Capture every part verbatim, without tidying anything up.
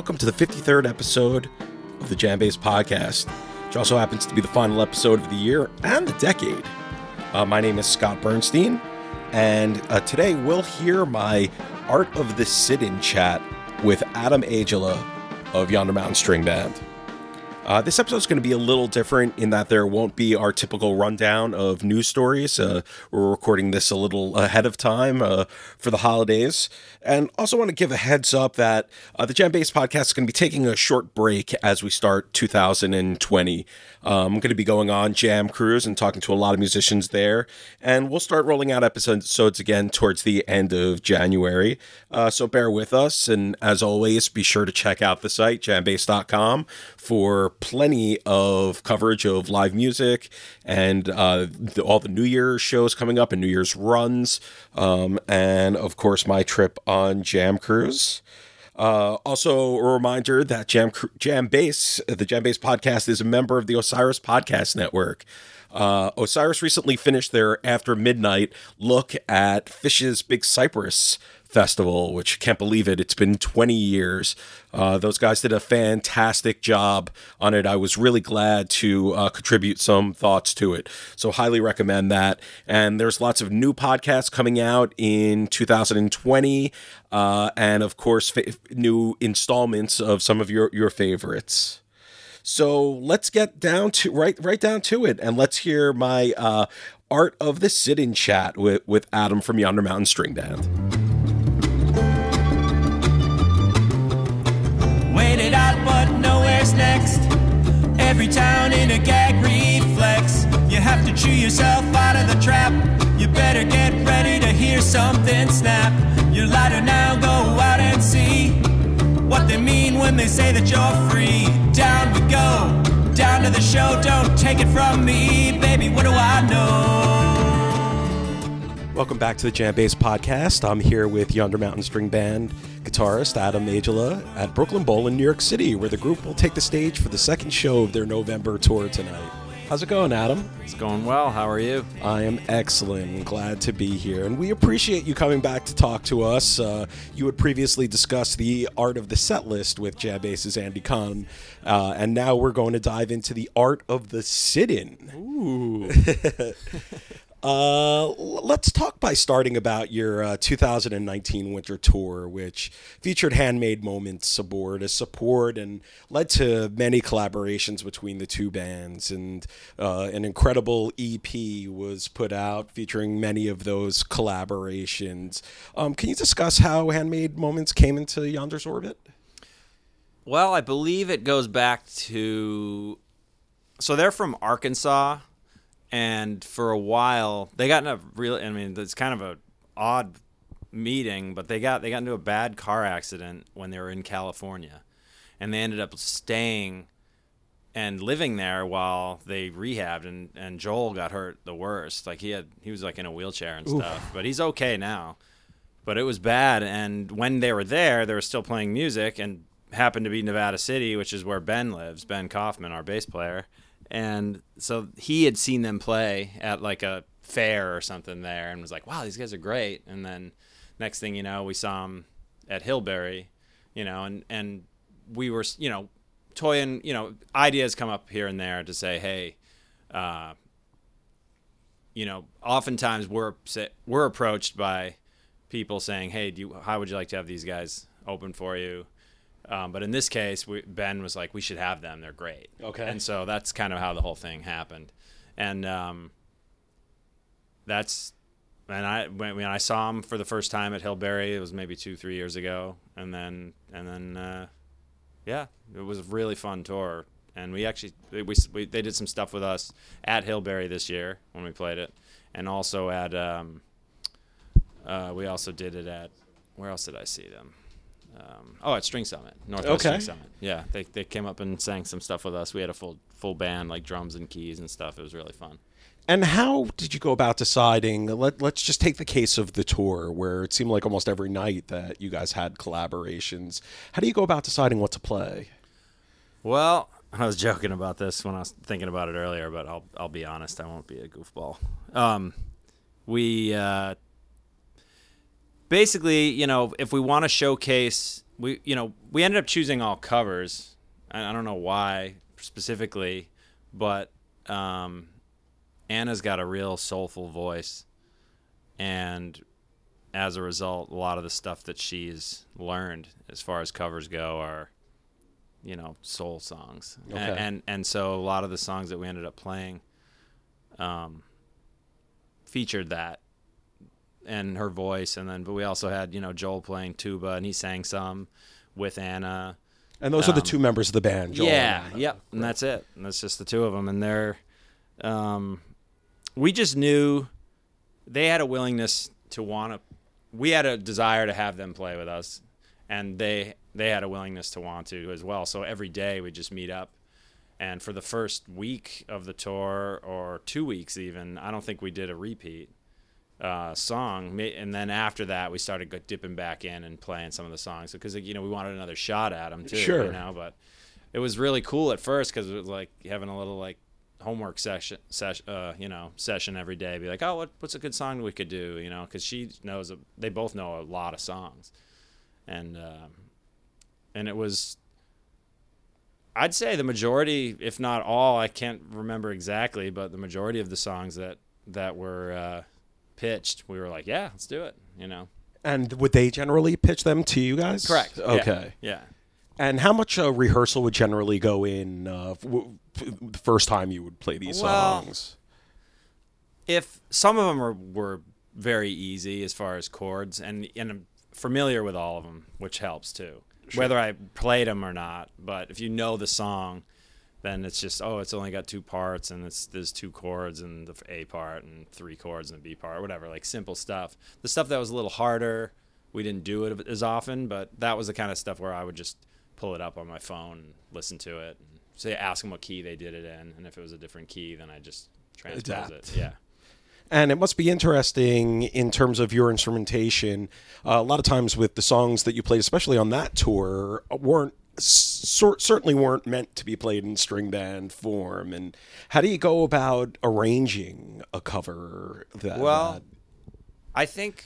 welcome to the fifty-third episode of the Jam Bass Podcast, which also happens to be the final episode of the year and the decade. Uh, my name is Scott Bernstein, and uh, today we'll hear my Art of the Sit-In chat with Adam Aijala of Yonder Mountain String Band. Uh, this episode is going to be a little different in that there won't be our typical rundown of news stories. Uh, we're recording this a little ahead of time uh, for the holidays. And also want to give a heads up that uh, the Jam Bass Podcast is going to be taking a short break as we start two thousand twenty. Um, I'm going to be going on Jam Cruise and talking to a lot of musicians there. And we'll start rolling out episodes again towards the end of January. Uh, so bear with us. And as always, be sure to check out the site, jam bass dot com, for plenty of coverage of live music and uh, the, all the New Year's shows coming up and New Year's runs. Um, and, of course, my trip on Jam Cruise. Uh, also, a reminder that Jam Jam Bass, the Jam Bass Podcast, is a member of the Osiris Podcast Network. Uh, Osiris recently finished their After Midnight look at Phish's Big Cypress Festival, which can't believe it. It's been twenty years. Uh, those guys did a fantastic job on it. I was really glad to uh, contribute some thoughts to it. So highly recommend that. And there's lots of new podcasts coming out in two thousand twenty. Uh, and of course, fa- new installments of some of your, your favorites. So let's get down to right, right down to it. And let's hear my uh, Art of the Sit-In chat with, with Adam from Yonder Mountain String Band. Waited out, but nowhere's next. Every town in a gag reflex. You have to chew yourself out of the trap. You better get ready to hear something snap. You're lighter now, go out and see what they mean when they say that you're free. Down we go, down to the show. Don't take it from me, baby, what do I know? Welcome back to the Jam Bass Podcast. I'm here with Yonder Mountain String Band guitarist Adam Aijala at Brooklyn Bowl in New York City, where the group will take the stage for the second show of their November tour tonight. How's it going, Adam? It's going well. How are you? I am excellent. Glad to be here. And we appreciate you coming back to talk to us. Uh, you had previously discussed the art of the set list with Jam Bass's Andy Kahn. Uh, and now we're going to dive into the art of the sit-in. Ooh. Uh, let's talk by starting about your uh, two thousand nineteen winter tour, which featured Handmade Moments aboard as support and led to many collaborations between the two bands. And uh, an incredible E P was put out featuring many of those collaborations. Um, can you discuss how Handmade Moments came into Yonder's orbit? Well, I believe it goes back to... So they're from Arkansas. And for a while, they got in a real, I mean, it's kind of a odd meeting, but they got they got into a bad car accident when they were in California. And they ended up staying and living there while they rehabbed, and, and Joel got hurt the worst. Like he had he was like in a wheelchair and stuff. Oof. But he's okay now. But it was bad, and when they were there, they were still playing music and happened to be Nevada City, which is where Ben lives, Ben Kaufman, our bass player. And so he had seen them play at like a fair or something there and was like, wow, these guys are great. And then next thing you know, we saw them at Hillberry, you know, and, and we were, you know, toying, you know, ideas come up here and there to say, hey, uh, you know, oftentimes we're, we're approached by people saying, hey, do you, how would you like to have these guys open for you? Um, but in this case, we, Ben was like, we should have them. They're great. Okay. And so that's kind of how the whole thing happened. And um, that's, and I, when, when I saw him for the first time at Hillberry, it was maybe two, three years ago. And then, and then, uh, yeah, it was a really fun tour. And we actually, we, we they did some stuff with us at Hillberry this year when we played it. And also at, um, uh, we also did it at, where else did I see them? Um, oh, at String Summit, Northwest Okay. String Summit. Yeah, they they came up and sang some stuff with us. We had a full full band, like drums and keys and stuff. It was really fun. And how did you go about deciding? Let, let's just take the case of the tour, where it seemed like almost every night that you guys had collaborations. How do you go about deciding what to play? Well, I was joking about this when I was thinking about it earlier, but I'll I'll be honest, I won't be a goofball. Um, we uh, basically, you know, if we want to showcase we you know we ended up choosing all covers. I, I don't know why specifically, but um, Anna's got a real soulful voice, and as a result, a lot of the stuff that she's learned as far as covers go are, you know, soul songs. Okay. And, and and so a lot of the songs that we ended up playing um, featured that and her voice. And then, but we also had, you know, Joel playing tuba, and he sang some with Anna. And those um, are the two Um, members of the band, Joel Yeah, and Anna. yep, and that's it. And that's just the two of them. And they're, um, we just knew they had a willingness to want to, we had a desire to have them play with us, and they they had a willingness to want to as well. So every day we just meet up, and for the first week of the tour, or two weeks even, I don't think we did a repeat uh, song. And then after that, we started go- dipping back in and playing some of the songs because, you know, we wanted another shot at them too. Sure. You know, but it was really cool at first because it was like having a little like homework session, session, uh, you know, session every day. Be like, oh, what, what's a good song we could do? You know, because she knows a, they both know a lot of songs, and um, and it was, I'd say the majority, if not all, I can't remember exactly, but the majority of the songs that that were uh, pitched, we were like, yeah, let's do it. You know. And would they generally pitch them to you guys? Correct. Okay. Yeah. yeah. And how much uh, rehearsal would generally go in uh, w- the first time you would play these Well, songs? If some of them were, were very easy as far as chords, and, and I'm familiar with all of them, which helps too, Sure. whether I played them or not. But if you know the song, then it's just, oh, it's only got two parts, and it's there's two chords and the A part and three chords and the B part, whatever, like simple stuff. The stuff that was a little harder, we didn't do it as often, but that was the kind of stuff where I would just pull it up on my phone and listen to it, and say, ask them what key they did it in, and if it was a different key, then I just transpose Adapt. it. Yeah. And it must be interesting in terms of your instrumentation. Uh, a lot of times with the songs that you played, especially on that tour, weren't cer- certainly weren't meant to be played in string band form. And how do you go about arranging a cover that? Well, that- I think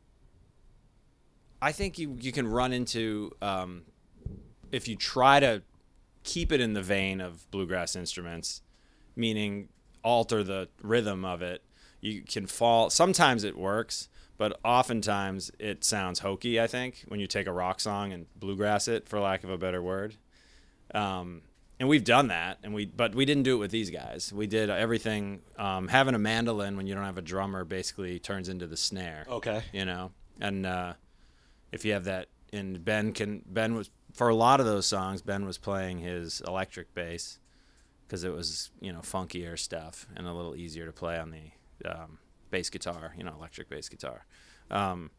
I think you you can run into um, if you try to keep it in the vein of bluegrass instruments, meaning alter the rhythm of it, you can fall. Sometimes it works, but oftentimes it sounds hokey, I think, when you take a rock song and bluegrass it, for lack of a better word. Um, and we've done that, and we but we didn't do it with these guys. We did everything. Um, having a mandolin when you don't have a drummer basically turns into the snare. Okay. You know, and uh, if you have that, and Ben can Ben was for a lot of those songs, Ben was playing his electric bass because it was, you know, funkier stuff and a little easier to play on the um, bass guitar, you know, electric bass guitar. Um,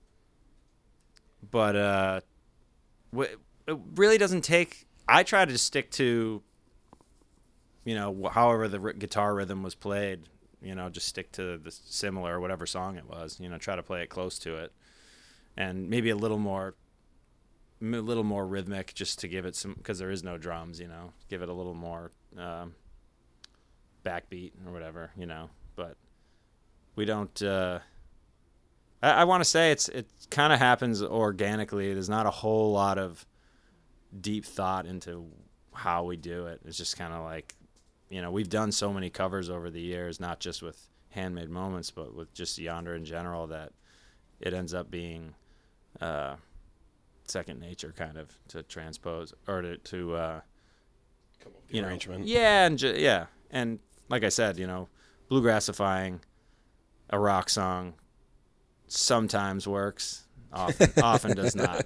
but uh, w- it really doesn't take. I try to stick to, you know, however the r- guitar rhythm was played. You know, just stick to the similar whatever song it was. You know, try to play it close to it, and maybe a little more. A little more rhythmic, just to give it some, because there is no drums, you know, give it a little more um, backbeat or whatever, you know. But we don't. Uh, I, I want to say it's it kind of happens organically. There's not a whole lot of deep thought into how we do it. It's just kind of like, you know, we've done so many covers over the years, not just with Handmade Moments, but with just Yonder in general, that it ends up being. Uh, second nature, kind of, to transpose or to, to uh, you know, arrangement. yeah, and ju- yeah, and like I said, you know, bluegrassifying a rock song sometimes works, often, often does not.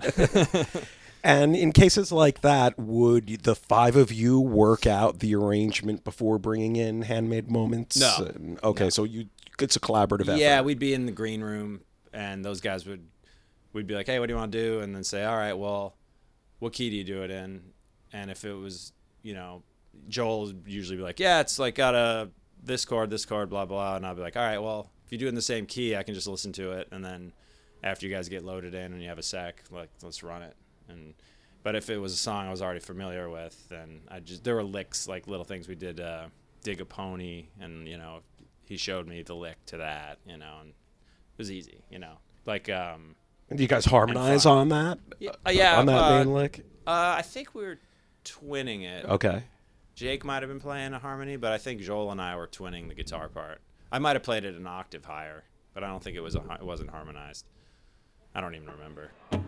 And in cases like that, would the five of you work out the arrangement before bringing in Handmade Moments? No. And, okay, No. so you it's a collaborative effort. Yeah, we'd be in the green room, and those guys would. We'd be like, hey, what do you want to do? And then say, all right, well, what key do you do it in? And if it was, you know, Joel would usually be like, yeah, it's like got a this chord, this chord, blah, blah. And I'll be like, all right, well, if you do it in the same key, I can just listen to it. And then after you guys get loaded in and you have a sec, like, let's run it. And but if it was a song I was already familiar with, then I just, there were licks, like little things. We did uh, Dig a Pony, and, you know, he showed me the lick to that, you know, and it was easy, you know. Like, um, And do you guys harmonize fun. on that? Yeah, uh, yeah, on that uh, main lick? Uh, I think we were twinning it. Okay. Jake might have been playing a harmony, but I think Joel and I were twinning the guitar part. I might have played it an octave higher, but I don't think it was a, it wasn't harmonized. I don't even remember.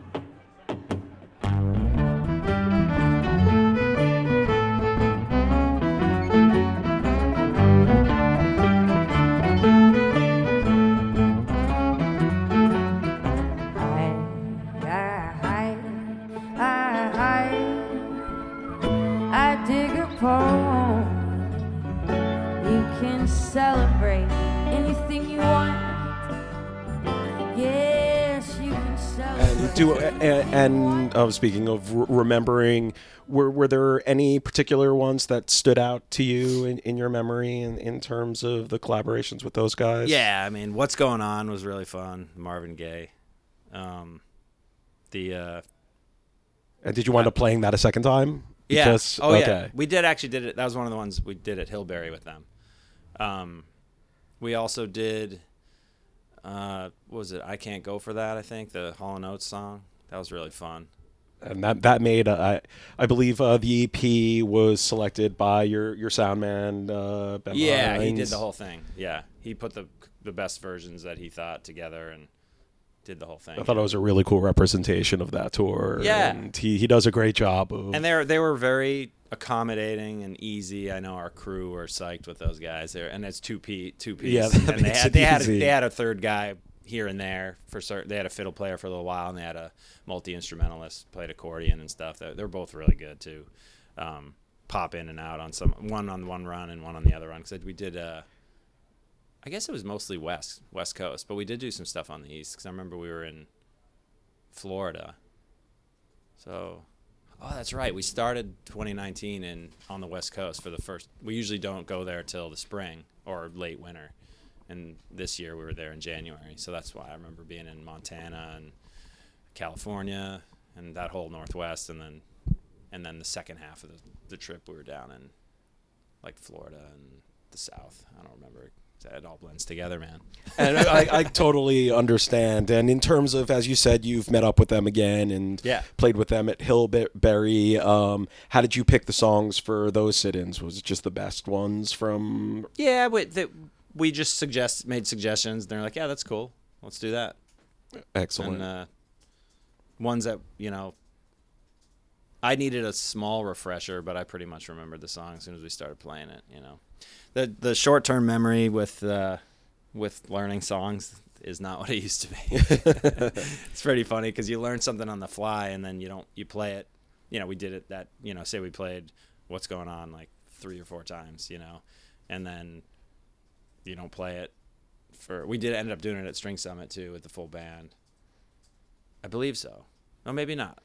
Celebrate anything you want. Yes, you can celebrate. And do and, and uh, speaking of re- remembering, were were there any particular ones that stood out to you in, in your memory in, in terms of the collaborations with those guys? Yeah, I mean, What's Going On was really fun. Marvin Gaye. Um, the uh, And did you wind up playing that a second time? yeah. Because, Oh okay. yeah. We did actually did it. That was one of the ones we did at Hillberry with them. Um, we also did, uh, what was it? I Can't Go For That, I think, the Hall and Oates song. That was really fun. And that that made uh, I I believe uh, the E P was selected by your your sound man uh, Ben Yeah, he Hines. did the whole thing. Yeah, he put the the best versions that he thought together and did the whole thing. I thought it was a really cool representation of that tour. Yeah. And he, he does a great job of... And they were, they were very accommodating and easy. I know our crew were psyched with those guys there, and it's two p two piece. Yeah, that and they makes had it they had easy. they had a third guy here and there for certain. They had a fiddle player for a little while, and they had a multi instrumentalist played accordion and stuff. They they're both really good too. Um, pop in and out on some one on one run and one on the other run because we did. Uh, I guess it was mostly west West Coast, but we did do some stuff on the east because I remember we were in Florida. So, oh, that's right. We started twenty nineteen in on the West Coast for the first. We usually don't go there till the spring or late winter, and this year we were there in January. So that's why I remember being in Montana and California and that whole Northwest, and then and then the second half of the, the trip we were down in like Florida and the South. I don't remember. It all blends together, man. And I, I totally understand. And in terms of, as you said, you've met up with them again and Yeah. played with them at Hillberry. Um, how did you pick the songs for those sit-ins? Was it just the best ones from... Yeah, we, that we just suggest made suggestions. And they're like, yeah, that's cool. Let's do that. Excellent. And uh, ones that, you know, I needed a small refresher, but I pretty much remembered the song as soon as we started playing it, you know. The the short-term memory with uh, with learning songs is not what it used to be. It's pretty funny because you learn something on the fly and then you don't you play it. You know, we did it that, you know, say we played What's Going On like three or four times, you know, and then you don't play it for, we did end up doing it at String Summit too with the full band. I believe so. No, maybe not.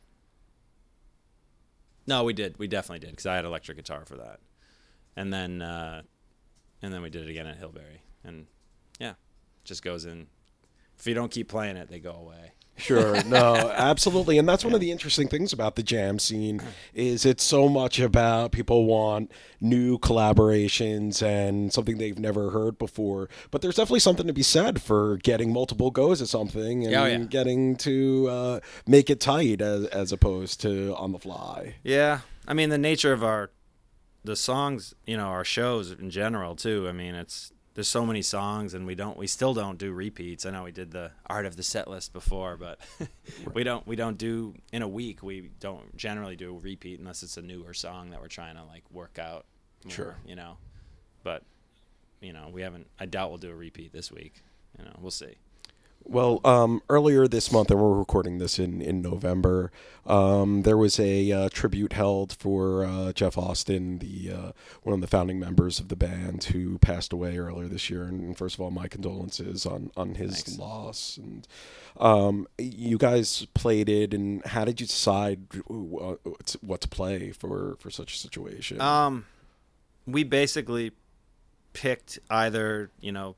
No, we did. We definitely did because I had electric guitar for that. And then, uh, and then we did it again at Hillberry. And yeah, just goes in. If you don't keep playing it, they go away. Sure. No, absolutely. And that's one of the interesting things about the jam scene is it's so much about people want new collaborations and something they've never heard before. But there's definitely something to be said for getting multiple goes at something and Oh, yeah. getting to uh, make it tight as, as opposed to on the fly. Yeah. I mean, the nature of our, the songs, you know, our shows in general too. I mean, it's, there's so many songs and we don't, we still don't do repeats. I know we did the art of the set list before, but we don't, we don't do in a week. We don't generally do a repeat unless it's a newer song that we're trying to like work out more, Sure. you know, but you know, we haven't, I doubt we'll do a repeat this week. You know, we'll see. Well, um, earlier this month, and we're recording this in, in November, um, there was a uh, tribute held for uh, Jeff Austin, the uh, one of the founding members of the band who passed away earlier this year. And first of all, my condolences on, on his Thanks. loss. And um, you guys played it, and how did you decide what to play for, for such a situation? Um, we basically picked either, you know,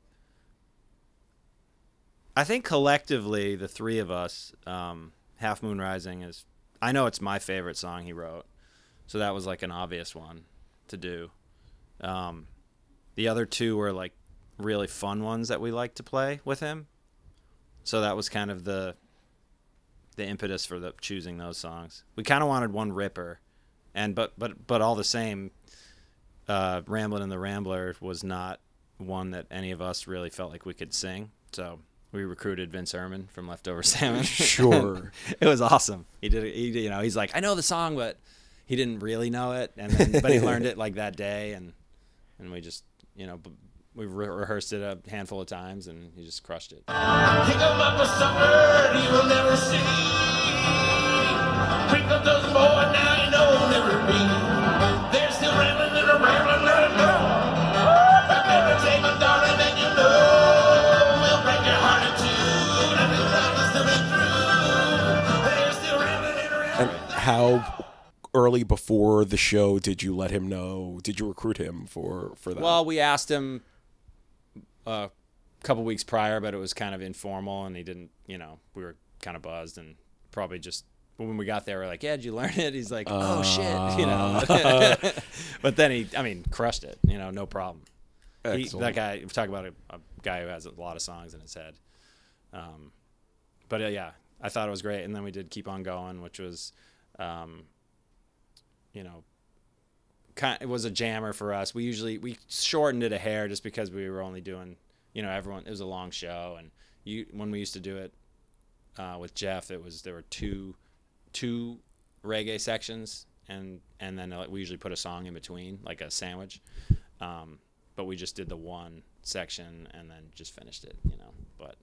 I think collectively, the three of us, um, Half Moon Rising is, I know it's my favorite song he wrote. So that was like an obvious one to do. Um, the other two were like really fun ones that we like to play with him. So that was kind of the, the impetus for the choosing those songs. We kind of wanted one ripper, and but but but all the same, uh, Ramblin' and the Rambler was not one that any of us really felt like we could sing. So we recruited Vince Herman from Leftover Salmon. Sure. It was awesome. He did it. He, you know, he's like, I know the song, but he didn't really know it, and then but he learned it like that day, and and we just you know. B- We re- rehearsed it a handful of times, and he just crushed it. Pick him up a supper he will never see. Pick up those boy, now you know he'll never be. They're still rambling and a rambling, let him go. But never take a darling, and you know we'll break your heart in two. And we'll love us to be true. They're still rambling and a And rambling. how early before the show did you let him know? Did you recruit him for, for that? Well, we asked him a couple weeks prior, but it was kind of informal, and he didn't, you know, we were kind of buzzed, and probably just when we got there, we're like, yeah, did you learn it? He's like, oh, Uh, shit, you know. But then he, I mean, crushed it, you know, no problem. He, Excellent. that guy, we talk about a, a guy who has a lot of songs in his head. Um, but uh, yeah, I thought it was great. And then we did Keep On Going, which was, um, you know, kind it was a jammer for us. We usually we shortened it a hair just because we were only doing, you know, everyone. It was a long show, and you when we used to do it uh, with Jeff, it was there were two two reggae sections, and and then uh, we usually put a song in between, like a sandwich. Um, but we just did the one section and then just finished it, you know. But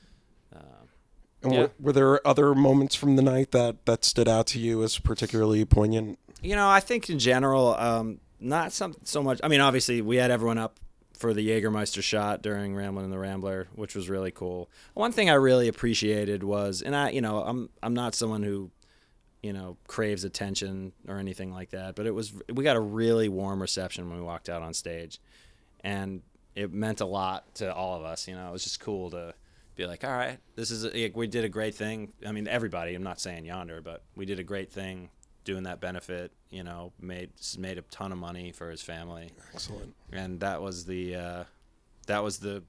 uh, and yeah. were, were there other moments from the night that, that stood out to you as particularly poignant? You know, I think in general, um, not some, so much. I mean, obviously, we had everyone up for the Jägermeister shot during Ramblin' and the Rambler, which was really cool. One thing I really appreciated was, and I, you know, I'm I'm not someone who, you know, craves attention or anything like that, but it was we got a really warm reception when we walked out on stage, and it meant a lot to all of us. You know, it was just cool to be like, all right, this is a, we did a great thing. I mean, everybody. I'm not saying Yonder, but we did a great thing. Doing that benefit, you know, made made a ton of money for his family. Excellent. And that was the, uh, that was the.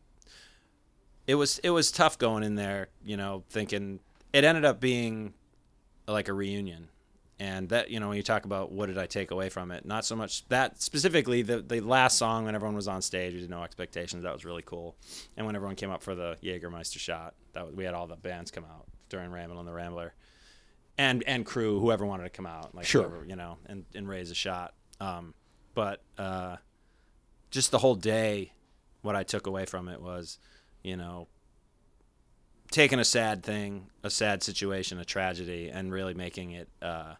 It was it was tough going in there, you know, thinking it ended up being like a reunion, and that you know when you talk about what did I take away from it, not so much that specifically the the last song when everyone was on stage, we did No Expectations, that was really cool, and when everyone came up for the Jägermeister shot, that was, we had all the bands come out during Ramblin' and the Rambler. And and crew, whoever wanted to come out, like Sure. whoever, you know, and, and raise a shot. Um, but uh, just the whole day, what I took away from it was, you know, taking a sad thing, a sad situation, a tragedy, and really making it, uh,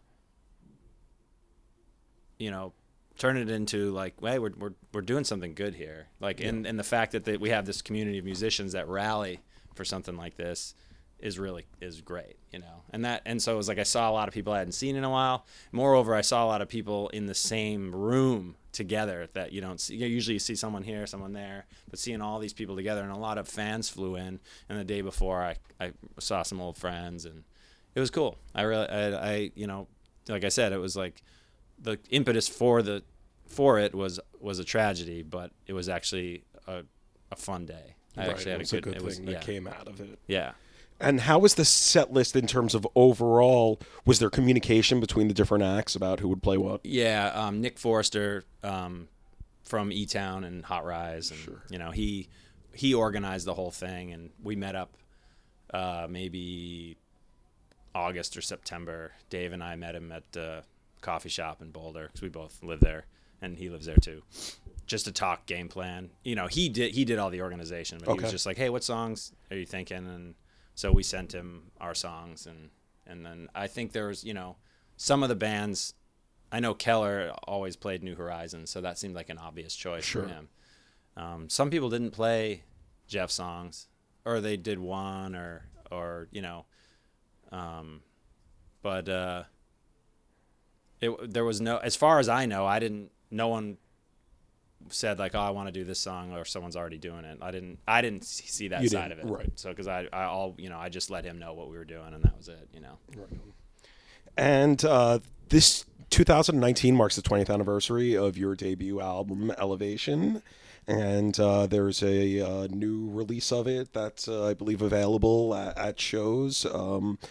you know, turn it into like, hey, we're we're we're doing something good here. Like, yeah. and and the fact that they, we have this community of musicians that rally for something like this. Is really is great, you know, and that and so it was like I saw a lot of people I hadn't seen in a while. Moreover, I saw a lot of people in the same room together that you don't see. You know, usually you see someone here, someone there, but seeing all these people together, and a lot of fans flew in. And the day before, I I saw some old friends, and it was cool. I really I, I you know, like I said, it was like the impetus for the for it was was a tragedy, but it was actually a a fun day. I Right, actually had it was a a good, good it was, thing that yeah. came out of it. Yeah. And how was the set list in terms of overall? Was there communication between the different acts about who would play what? Yeah, um, Nick Forrester um, from E-Town and Hot Rise, and Sure. you know he he organized the whole thing, and we met up uh, maybe August or September. Dave and I met him at the coffee shop in Boulder because we both live there, and he lives there too. Just to talk game plan. You know, he did he did all the organization, but Okay. he was just like, "Hey, what songs are you thinking?" And so we sent him our songs, and and then I think there was, you know, some of the bands. I know Keller always played New Horizons, so that seemed like an obvious choice Sure. for him. Um, some people didn't play Jeff songs, or they did one, or or you know, um, but uh, it there was no. As far as I know, I didn't. No one said like, oh, I want to do this song, or someone's already doing it. I didn't I didn't see that You side of didn't, it. right. So because I, I all you know I just let him know what we were doing, and that was it, you know. And uh, this two thousand nineteen marks the twentieth anniversary of your debut album, Elevation. And uh, there's a uh, new release of it that's, uh, I believe, available at, at shows. Um,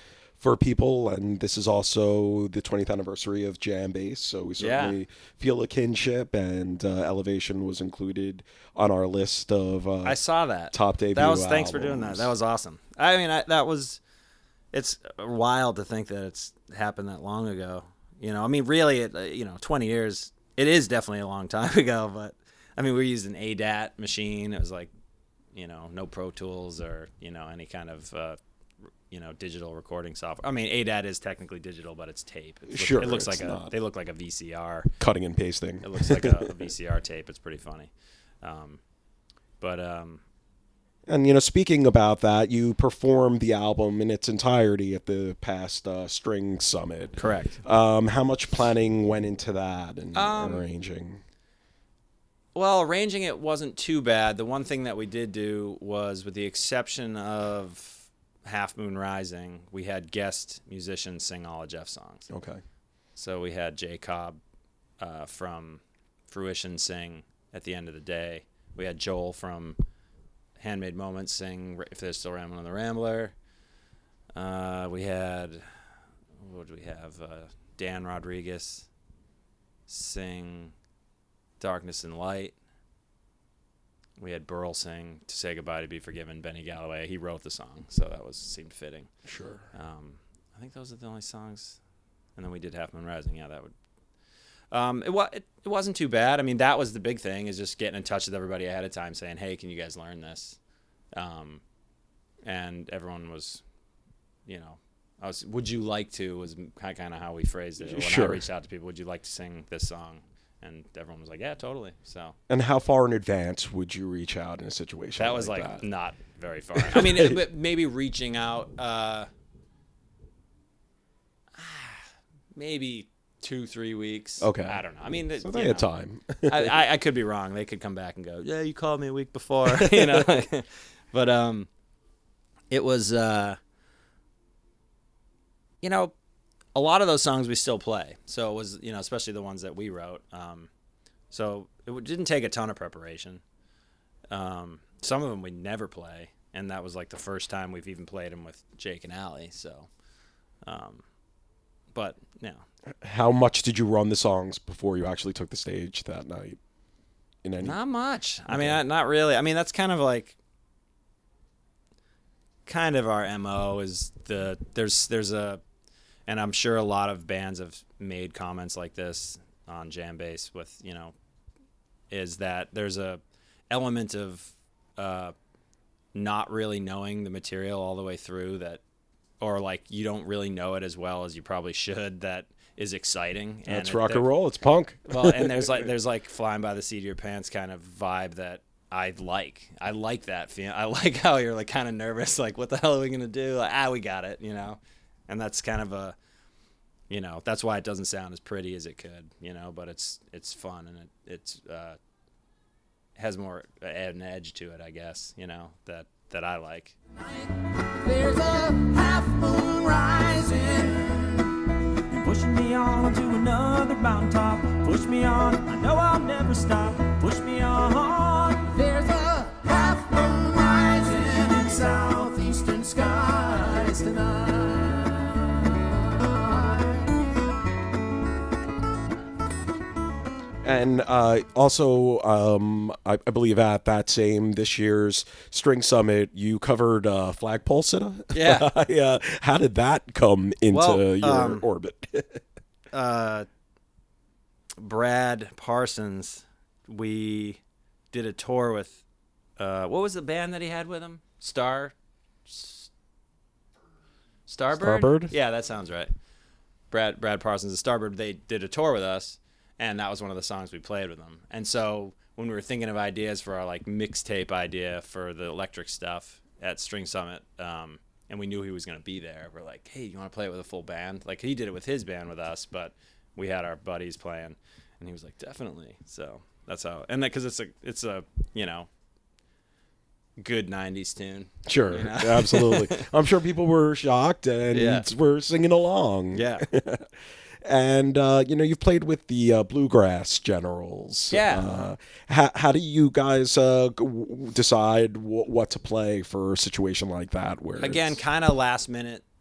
for people, and this is also the twentieth anniversary of Jam Base, so we certainly Yeah. feel a kinship, and uh, Elevation was included on our list of uh, I saw that. top debut That was thanks for doing that. albums. That was awesome. I mean, I, that was. It's wild to think that it's happened that long ago. You know, I mean, really, it, uh, you know, twenty years. It is definitely a long time ago, but I mean, we used an A D A T machine. It was like, you know, no Pro Tools or you know any kind of uh, you know digital recording software. I mean, A D A T is technically digital, but it's tape. It, look, Sure, it looks it's like a. not. They look like a V C R. Cutting and pasting. It looks like a, a V C R tape. It's pretty funny. Um, but um, And, you know, speaking about that, you performed the album in its entirety at the past uh, String Summit. correct. Um, how much planning went into that and Um, arranging? Well, arranging it wasn't too bad. The one thing that we did do was, with the exception of Half Moon Rising, we had guest musicians sing all of Jeff's songs. Okay. So we had Jay Cobb uh, from Fruition sing at the end of the day. We had Joel from Handmade Moments sing If There's Still Rambling on the Rambler. Uh, we had, what did we have? Uh, Dan Rodriguez sing Darkness and Light. We had Burl sing To Say Goodbye to Be Forgiven. Benny Galloway, he wrote the song, so that was seemed fitting. Sure. Um, I think those are the only songs. And then we did Half Moon Rising. Yeah, that would. Um, it, wa- it, it wasn't too bad. I mean, that was the big thing, is just getting in touch with everybody ahead of time saying, hey, can you guys learn this? Um, and everyone was, you know, I was, would you like to, was kind of how we phrased it. When Sure. I reached out to people, would you like to sing this song? And everyone was like, yeah, totally. So And how far in advance would you reach out in a situation that like was like that? not very far. I mean, it, but maybe reaching out, uh, maybe two, three weeks. Okay. I don't know. I mean, So you they know, had time. I, I, I could be wrong. They could come back and go, yeah, you called me a week before, you know. But um, it was, uh, you know, a lot of those songs we still play. So it was, you know, especially the ones that we wrote. Um, so it w- didn't take a ton of preparation. Um, some of them we never play, and that was like the first time we've even played them with Jake and Allie. So, um, but you know, How much did you run the songs before you actually took the stage that night? In any? not much. I mean, not, not really. I mean, that's kind of like, kind of our M O is the there's there's a, and I'm sure a lot of bands have made comments like this on Jam Base with, you know, is that there's a element of uh, not really knowing the material all the way through, that, or like you don't really know it as well as you probably should, that is exciting. That's it- rock there- and roll. It's punk. well, and there's like there's like flying by the seat of your pants kind of vibe that I like. I like that feel. I like how you're like kind of nervous, like what the hell are we gonna do? Like, ah, we got it, you know. And that's kind of a, you know, that's why it doesn't sound as pretty as it could, you know. But it's it's fun, and it it's uh, has more an edge to it, I guess, you know, that that I like. There's a half moon rising, pushing me on to another mountaintop. Push me on, I know I'll never stop. Push me on. There's a half moon rising in southeastern skies tonight. And uh, also, um, I, I believe at that same this year's String Summit, you covered uh, Flagpole Sitta. Yeah. uh, how did that come into Well, your um, orbit? uh, Brad Parsons, we did a tour with, uh, what was the band that he had with him? Star, S- Starbird? Starbird? Yeah, that sounds right. Brad Brad Parsons and Starbird, they did a tour with us, and that was one of the songs we played with them. And so when we were thinking of ideas for our like mixtape idea for the electric stuff at String Summit, um, and we knew he was going to be there, we're like, hey, you want to play it with a full band? Like, he did it with his band with us, but we had our buddies playing, and he was like, definitely. So that's how, and that because it's a it's a you know good nineties tune. Sure, you know? absolutely. I'm sure people were shocked and Yeah. were singing along. Yeah. And, uh, you know, you've played with the uh, Bluegrass Generals. Yeah. Uh, how, how do you guys uh, g- w- decide w- what to play for a situation like that? Where Again, it's- kind of last minute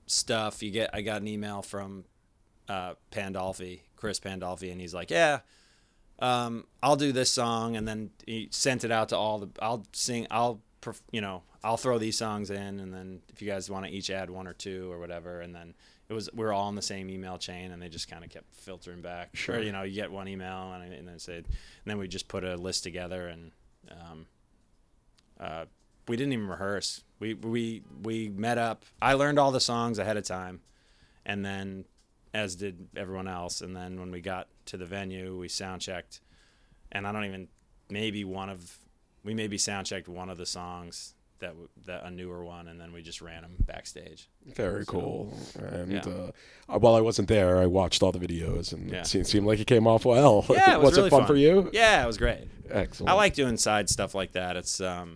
stuff. You get I got an email from uh, Pandolfi, Chris Pandolfi, and he's like, yeah, um, I'll do this song, and then he sent it out to all the. I'll sing. I'll perf- you know I'll throw these songs in, and then if you guys want to each add one or two or whatever, and then it was we were all in the same email chain, and they just kind of kept filtering back. Sure. Or, you know, you get one email, and, and then say, and then we just put a list together, and um, uh, we didn't even rehearse. We we we met up. I learned all the songs ahead of time, and then as did everyone else. And then when we got to the venue, we sound checked, and I don't even maybe one of we maybe sound checked one of the songs. That, w- that a newer one, and then we just ran them backstage. Very So, cool. And yeah. uh, while I wasn't there, I watched all the videos, and Yeah. it seemed, seemed like it came off well. Yeah, it was, really it fun, fun for you? Yeah, it was great. Excellent. I like doing side stuff like that. It's um,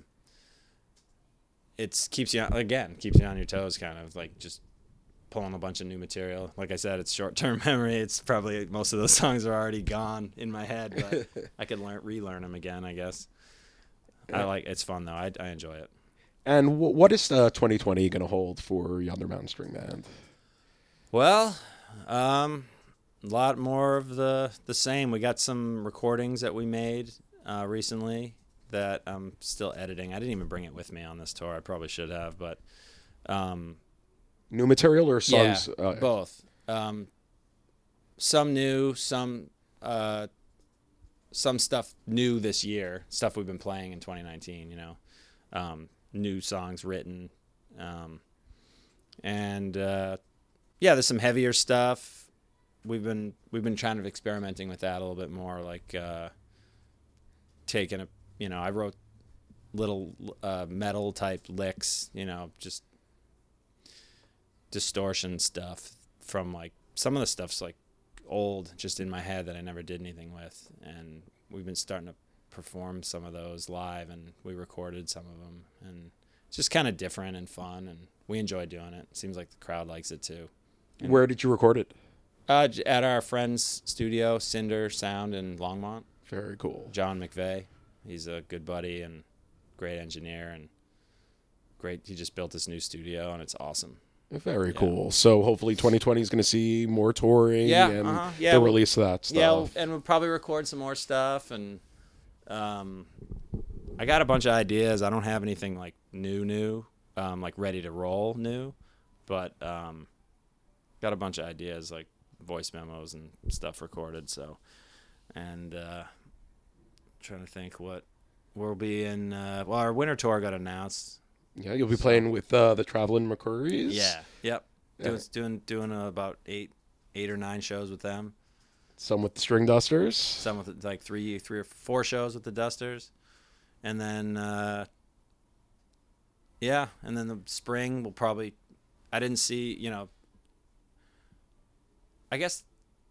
it's keeps you on, again keeps you on your toes, kind of like just pulling a bunch of new material. Like I said, it's short-term memory. It's probably most of those songs are already gone in my head, but I could learn relearn them again, I guess. I like it's fun though. I I enjoy it. And w- what is uh, twenty twenty going to hold for Yonder Mountain String Band? Well, um, a lot more of the the same. We got some recordings that we made uh, recently that I'm still editing. I didn't even bring it with me on this tour. I probably should have, but um, New material or songs? yeah, uh, both. Um, some new, some uh, some stuff new this year. Stuff we've been playing in twenty nineteen. You know. Um, new songs written, um, and uh, yeah, there's some heavier stuff. We've been we've been kind of experimenting with that a little bit more, like uh, taking a you know I wrote little uh, metal type licks, you know, just distortion stuff from like some of the stuff's like old, just in my head that I never did anything with, and we've been starting to perform some of those live, and we recorded some of them, and it's just kind of different and fun, and we enjoy doing it. Seems like the crowd likes it too. Where did you record it? Uh, j- at our friend's studio, Cinder Sound in Longmont. Very cool. John McVeigh, he's a good buddy and great engineer, and great. He just built this new studio, and it's awesome. Very Yeah. cool. So hopefully twenty twenty is going to see more touring Yeah, and uh-huh. Yeah, the we'll- release of that stuff. Yeah, we'll- and we'll probably record some more stuff, and um, I got a bunch of ideas. I don't have anything like new, new, um, like ready to roll new, but um, got a bunch of ideas like voice memos and stuff recorded. So, and uh, trying to think what we'll be in. Uh, well, our winter tour got announced. Yeah, you'll be playing with uh, the Traveling McCurries. Yeah, yep. Yeah. Doing doing doing uh, about eight, eight or nine shows with them. Some with the String Dusters. Some with like three, three or four shows with the Dusters, and then uh, yeah, and then the spring we'll probably. I didn't see, you know. I guess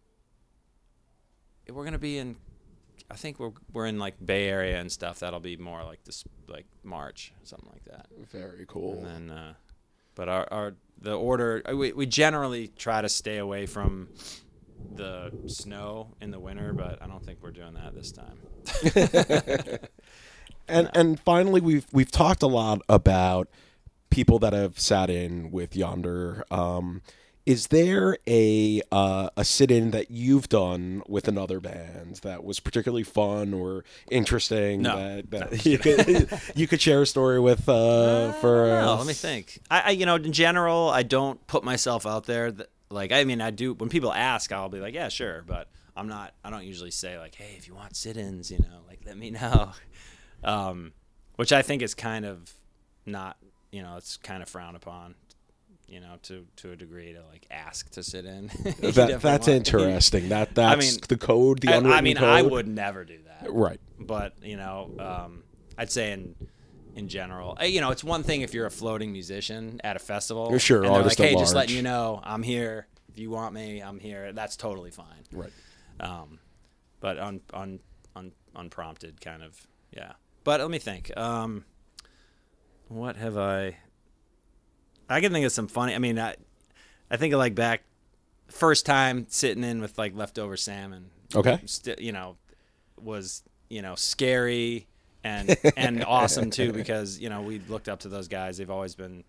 we're gonna be in. I think we're we're in like Bay Area and stuff. That'll be more like this, like March, something like that. Very cool. And then, uh, but our our the order we we generally try to stay away from the snow in the winter, but I don't think we're doing that this time. And and finally, we've we've talked a lot about people that have sat in with Yonder. Um, is there a uh, a sit-in that you've done with another band that was particularly fun or interesting? No. that, that you could you could share a story with uh, for. No, us? let me think. I, I, you know, in general, I don't put myself out there. That, like, I mean, I do when people ask, I'll be like, yeah, sure, but I'm not. I don't usually say like, hey, if you want sit-ins, you know, like let me know. Um, which I think is kind of not, you know, it's kind of frowned upon, you know, to, to a degree to like ask to sit in. You That, definitely that's want- interesting. That that's mean, the code. The I, unwritten I mean, code. I would never do that. Right. But, you know, um, I'd say in in general, uh, you know, it's one thing if you're a floating musician at a festival. Sure, and they're artist like, at hey, just large. letting you know, I'm here. If you want me, I'm here. That's totally fine. Right. Um, but un, un, un, unprompted kind of, yeah. But let me think. Um, what have I? I can think of some funny. I mean, I, I think of like back, first time sitting in with like leftover salmon. Okay. St- you know, was you know scary and and awesome too because you know we looked up to those guys. They've always been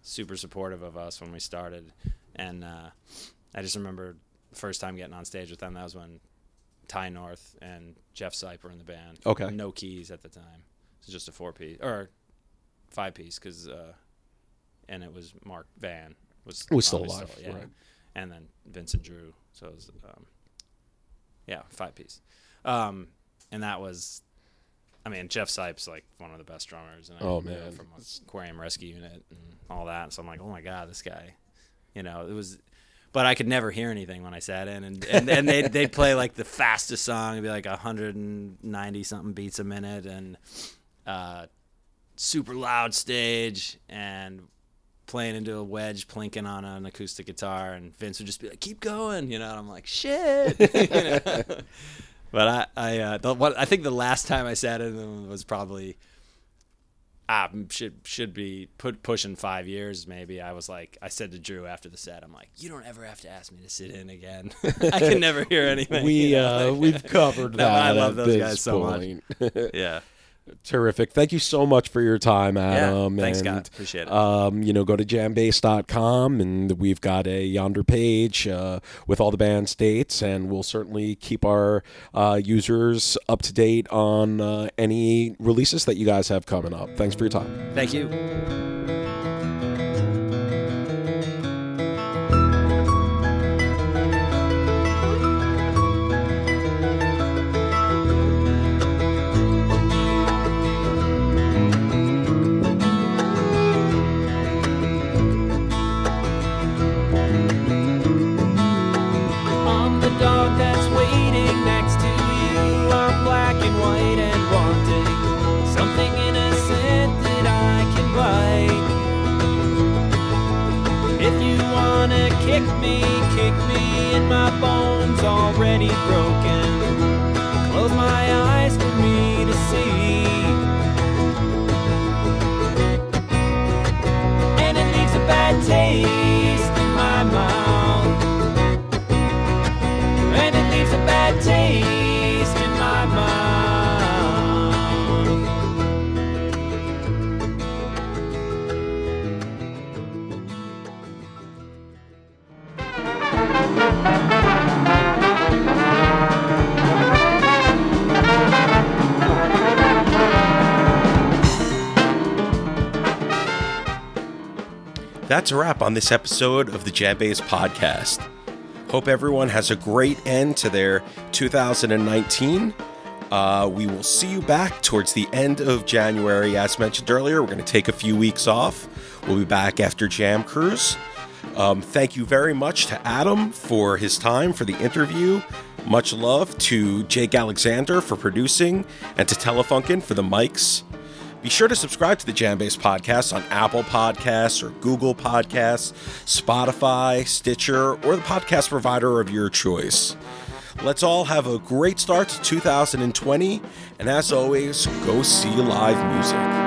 super supportive of us when we started. And uh, I just remember the first time getting on stage with them, that was when Ty North and Jeff Sipe were in the band. Okay. No keys at the time. It was just a four-piece, or five-piece, because, uh, and it was Mark Van. Was, was still alive, still, yeah. right. And then Vincent Drew. So it was, um, yeah, five-piece. Um, and that was, I mean, Jeff Sipe's like one of the best drummers. And I Oh, knew man. From Aquarium Rescue Unit and all that. So I'm like, oh, my God, this guy. You know, it was, but I could never hear anything when I sat in. And, and, and they'd, they'd play like the fastest song. It'd be like one hundred ninety something beats a minute and uh, super loud stage and playing into a wedge, plinking on an acoustic guitar. And Vince would just be like, keep going, you know, and I'm like, shit. You know? But I, I, uh, the, what, I think the last time I sat in them was probably, ah, should should be put pushing five years maybe. I was like, I said to Drew after the set, I'm like, you don't ever have to ask me to sit in again. I can never hear anything. We you know? uh, we've covered No, that. I love at those this guys so point. much. Yeah. Terrific. Thank you so much for your time, Adam. Yeah, thanks, and, Scott. Appreciate it. Um, you know, go to jam base dot com, and we've got a Yonder page uh, with all the band's dates, and we'll certainly keep our uh, users up to date on uh, any releases that you guys have coming up. Thanks for your time. Thank you. I'm the dog that's waiting next to you. I'm black and white and wanting something innocent that I can bite. If you wanna kick me, kick me in my bones already broken. Close my eyes for me to see. And it leaves a bad taste in my mouth. And it leaves a bad taste in my mouth. That's a wrap on this episode of the Jam Base Podcast. Hope everyone has a great end to their two thousand nineteen. Uh, we will see you back towards the end of January. As mentioned earlier, we're going to take a few weeks off. We'll be back after Jam Cruise. Um, thank you very much to Adam for his time for the interview. Much love to Jake Alexander for producing and to Telefunken for the mics. Be sure to subscribe to the Jam Base Podcast on Apple Podcasts or Google Podcasts, Spotify, Stitcher, or the podcast provider of your choice. Let's all have a great start to two thousand twenty, and as always, go see live music.